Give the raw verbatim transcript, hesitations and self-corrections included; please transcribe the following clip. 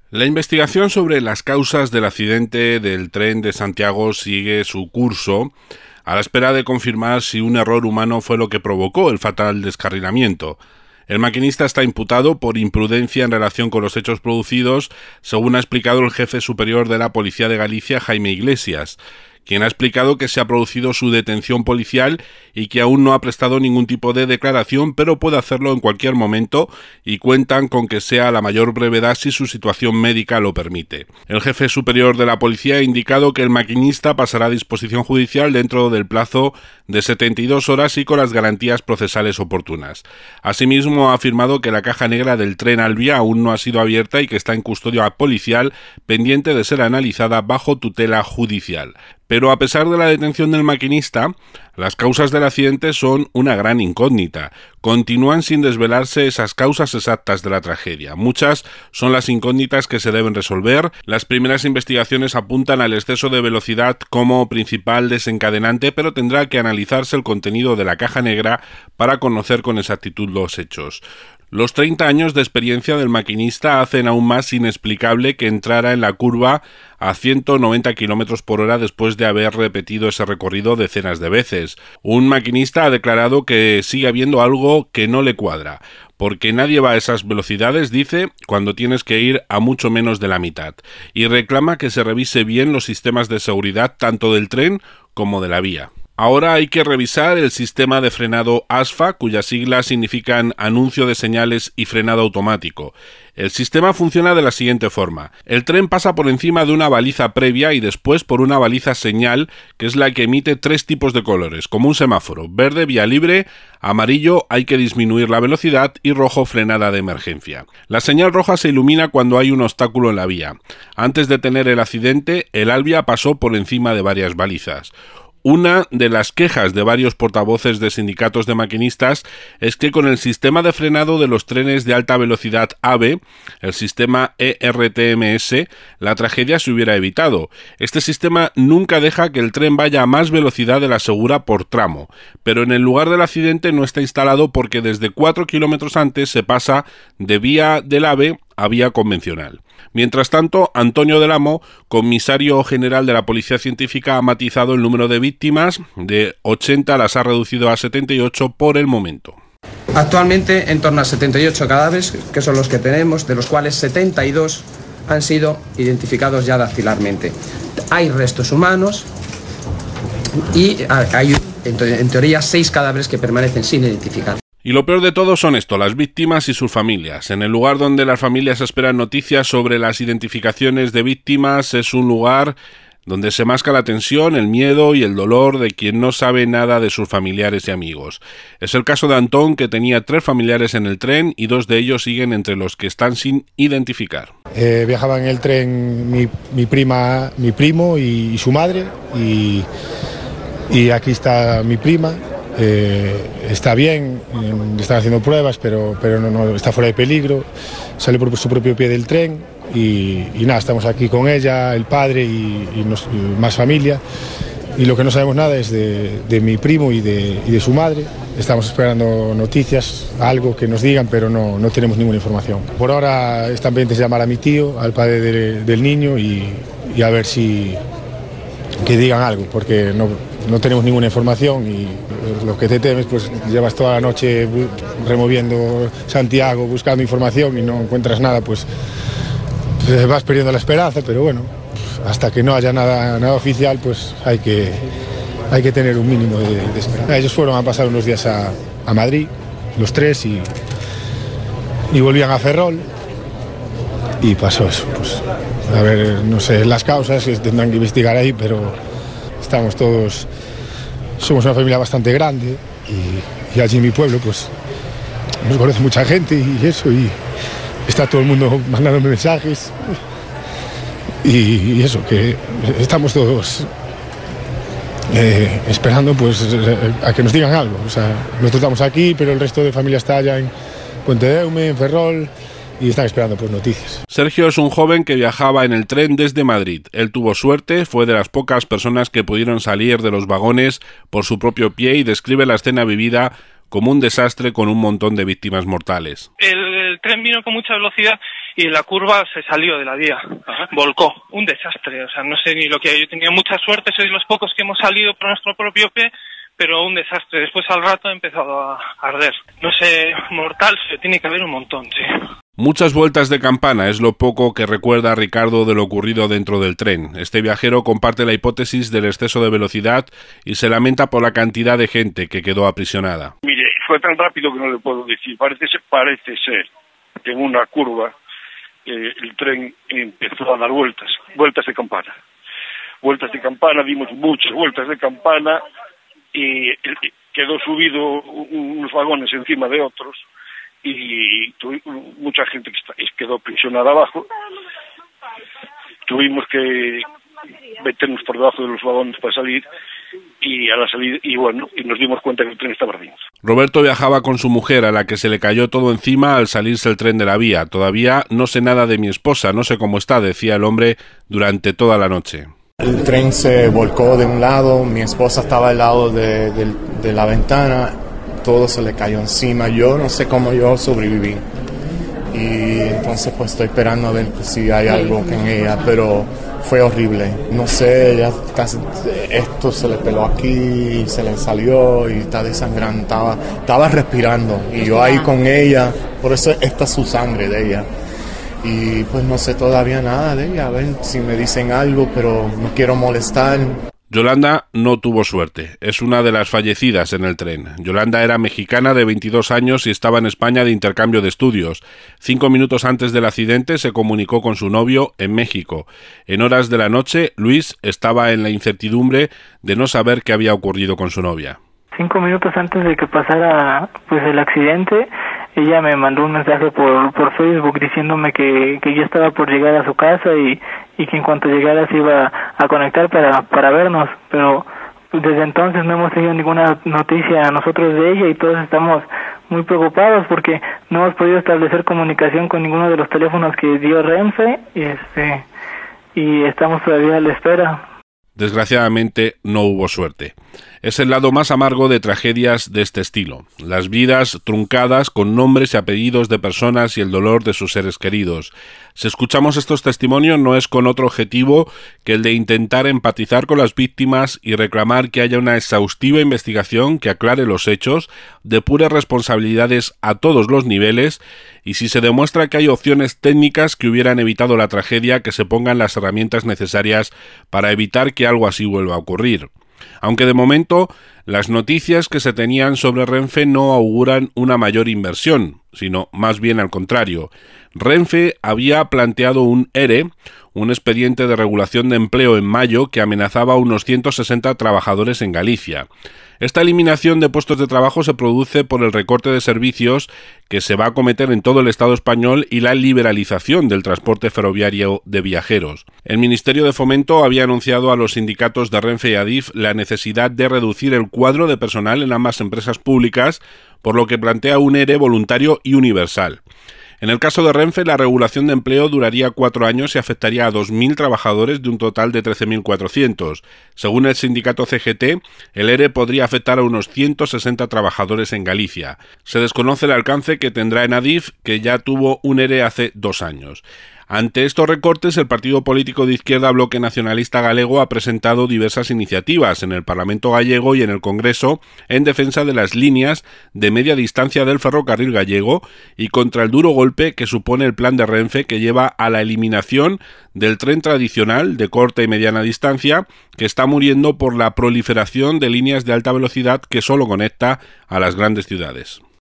La investigación sobre las causas del accidente del tren de Santiago sigue su curso, a la espera de confirmar si un error humano fue lo que provocó el fatal descarrilamiento. El maquinista está imputado por imprudencia en relación con los hechos producidos, según ha explicado el jefe superior de la Policía de Galicia, Jaime Iglesias, quien ha explicado que se ha producido su detención policial y que aún no ha prestado ningún tipo de declaración, pero puede hacerlo en cualquier momento y cuentan con que sea a la mayor brevedad si su situación médica lo permite. El jefe superior de la policía ha indicado que el maquinista pasará a disposición judicial dentro del plazo de setenta y dos horas y con las garantías procesales oportunas. Asimismo, ha afirmado que la caja negra del tren Alvia aún no ha sido abierta y que está en custodia policial, pendiente de ser analizada bajo tutela judicial. Pero a pesar de la detención del maquinista, las causas del accidente son una gran incógnita. Continúan sin desvelarse esas causas exactas de la tragedia. Muchas son las incógnitas que se deben resolver. Las primeras investigaciones apuntan al exceso de velocidad como principal desencadenante, pero tendrá que analizarse el contenido de la caja negra para conocer con exactitud los hechos. Los treinta años de experiencia del maquinista hacen aún más inexplicable que entrara en la curva a ciento noventa kilómetros por hora después de haber repetido ese recorrido decenas de veces. Un maquinista ha declarado que sigue habiendo algo que no le cuadra, porque nadie va a esas velocidades, dice, cuando tienes que ir a mucho menos de la mitad, y reclama que se revise bien los sistemas de seguridad tanto del tren como de la vía. Ahora hay que revisar el sistema de frenado A S F A, cuyas siglas significan anuncio de señales y frenado automático. El sistema funciona de la siguiente forma. El tren pasa por encima de una baliza previa y después por una baliza señal, que es la que emite tres tipos de colores, como un semáforo: verde, vía libre; amarillo, hay que disminuir la velocidad; y rojo, frenada de emergencia. La señal roja se ilumina cuando hay un obstáculo en la vía. Antes de tener el accidente, el Alvia pasó por encima de varias balizas. Una de las quejas de varios portavoces de sindicatos de maquinistas es que con el sistema de frenado de los trenes de alta velocidad AVE, el sistema E R T M S, la tragedia se hubiera evitado. Este sistema nunca deja que el tren vaya a más velocidad de la segura por tramo, pero en el lugar del accidente no está instalado porque desde cuatro kilómetros antes se pasa de vía del AVE a vía convencional. Mientras tanto, Antonio del Amo, comisario general de la Policía Científica, ha matizado el número de víctimas. De ochenta las ha reducido a setenta y ocho por el momento. Actualmente en torno a setenta y ocho cadáveres, que son los que tenemos, de los cuales setenta y dos han sido identificados ya dactilarmente. Hay restos humanos y hay, en teoría, seis cadáveres que permanecen sin identificar. Y lo peor de todo son esto, las víctimas y sus familias. En el lugar donde las familias esperan noticias sobre las identificaciones de víctimas, es un lugar donde se masca la tensión, el miedo y el dolor de quien no sabe nada de sus familiares y amigos. Es el caso de Antón, que tenía tres familiares en el tren y dos de ellos siguen entre los que están sin identificar. Eh, viajaba en el tren mi, mi prima, mi primo y, y su madre, y, y aquí está mi prima. Eh, está bien, eh, le están haciendo pruebas, pero, pero no, no está fuera de peligro. Sale por su propio pie del tren y, y nada, estamos aquí con ella, el padre y, y, nos, y más familia. Y lo que no sabemos nada es de, de mi primo y de, y de su madre. Estamos esperando noticias, algo que nos digan, pero no, no tenemos ninguna información. Por ahora están pendientes de llamar a mi tío, al padre de, del niño, y, y a ver si que digan algo, porque no, no tenemos ninguna información. Y lo que te temes, pues llevas toda la noche removiendo Santiago, buscando información y no encuentras nada, pues vas perdiendo la esperanza. Pero bueno, hasta que no haya nada, nada oficial, pues hay que, hay que tener un mínimo de, de esperanza. Ellos fueron a pasar unos días a, a Madrid, los tres, y, y volvían a Ferrol, y pasó eso. Pues a ver, no sé las causas, que tendrán que investigar ahí, pero estamos todos, somos una familia bastante grande, y, y allí en mi pueblo pues nos conoce mucha gente y eso, y está todo el mundo mandándome mensajes, y, y eso, que estamos todos eh, esperando pues a que nos digan algo. O sea, nosotros estamos aquí, pero el resto de familia está allá en Puente de Eume, en Ferrol, y están esperando pues noticias. Sergio es un joven que viajaba en el tren desde Madrid. Él tuvo suerte, fue de las pocas personas que pudieron salir de los vagones por su propio pie, y describe la escena vivida como un desastre con un montón de víctimas mortales. El, el tren vino con mucha velocidad y en la curva se salió de la vía, Ajá. volcó, un desastre, o sea, no sé ni lo que hay. Yo tenía mucha suerte, soy de los pocos que hemos salido por nuestro propio pie, pero un desastre. Después al rato ha empezado a arder. No sé, mortal, tiene que haber un montón, sí. Muchas vueltas de campana es lo poco que recuerda a Ricardo de lo ocurrido dentro del tren. Este viajero comparte la hipótesis del exceso de velocidad y se lamenta por la cantidad de gente que quedó aprisionada. Mire, fue tan rápido que no le puedo decir. Parece ser, parece ser que en una curva eh, el tren empezó a dar vueltas, vueltas de campana. Vueltas de campana, dimos muchas vueltas de campana y quedó subido unos vagones encima de otros. Y tuve, mucha gente que quedó aprisionada abajo. Tuvimos que meternos por debajo de los vagones para salir y a la salida y bueno y nos dimos cuenta que el tren estaba ardiendo. Roberto viajaba con su mujer, a la que se le cayó todo encima al salirse el tren de la vía. Todavía no sé nada de mi esposa, no sé cómo está, decía el hombre durante toda la noche. El tren se volcó de un lado, mi esposa estaba al lado de, de, de la ventana. Todo se le cayó encima, yo no sé cómo yo sobreviví y entonces pues estoy esperando a ver si hay algo en ella, pero fue horrible, no sé, ella casi, esto se le peló aquí, se le salió y está desangrando, estaba, estaba respirando y yo ahí con ella, por eso esta es su sangre de ella y pues no sé todavía nada de ella, a ver si me dicen algo, pero no quiero molestar. Yolanda no tuvo suerte, es una de las fallecidas en el tren. Yolanda era mexicana de veintidós años y estaba en España de intercambio de estudios. Cinco minutos antes del accidente se comunicó con su novio en México. En horas de la noche, Luis estaba en la incertidumbre de no saber qué había ocurrido con su novia. Cinco minutos antes de que pasara pues el accidente, ella me mandó un mensaje por, por Facebook diciéndome que, que yo estaba por llegar a su casa y, y que en cuanto llegara se iba a conectar para, para vernos, pero desde entonces no hemos tenido ninguna noticia nosotros de ella y todos estamos muy preocupados porque no hemos podido establecer comunicación con ninguno de los teléfonos que dio Renfe y, este, y estamos todavía a la espera. Desgraciadamente no hubo suerte. Es el lado más amargo de tragedias de este estilo. Las vidas truncadas con nombres y apellidos de personas y el dolor de sus seres queridos. Si escuchamos estos testimonios no es con otro objetivo que el de intentar empatizar con las víctimas y reclamar que haya una exhaustiva investigación que aclare los hechos, depure responsabilidades a todos los niveles y si se demuestra que hay opciones técnicas que hubieran evitado la tragedia, que se pongan las herramientas necesarias para evitar que algo así vuelva a ocurrir. Aunque de momento las noticias que se tenían sobre Renfe no auguran una mayor inversión, sino más bien al contrario. Renfe había planteado un E R E, un expediente de regulación de empleo en mayo que amenazaba a unos ciento sesenta trabajadores en Galicia. Esta eliminación de puestos de trabajo se produce por el recorte de servicios que se va a cometer en todo el Estado español y la liberalización del transporte ferroviario de viajeros. El Ministerio de Fomento había anunciado a los sindicatos de Renfe y Adif la necesidad de reducir el cuadro de personal en ambas empresas públicas, por lo que plantea un E R E voluntario y universal. En el caso de Renfe, la regulación de empleo duraría cuatro años y afectaría a dos mil trabajadores de un total de trece mil cuatrocientos. Según el sindicato C G T, el E R E podría afectar a unos ciento sesenta trabajadores en Galicia. Se desconoce el alcance que tendrá en Adif, que ya tuvo un E R E hace dos años. Ante estos recortes, el partido político de izquierda Bloque Nacionalista Galego ha presentado diversas iniciativas en el Parlamento gallego y en el Congreso en defensa de las líneas de media distancia del ferrocarril gallego y contra el duro golpe que supone el plan de Renfe, que lleva a la eliminación del tren tradicional de corta y mediana distancia, que está muriendo por la proliferación de líneas de alta velocidad que solo conecta a las grandes ciudades.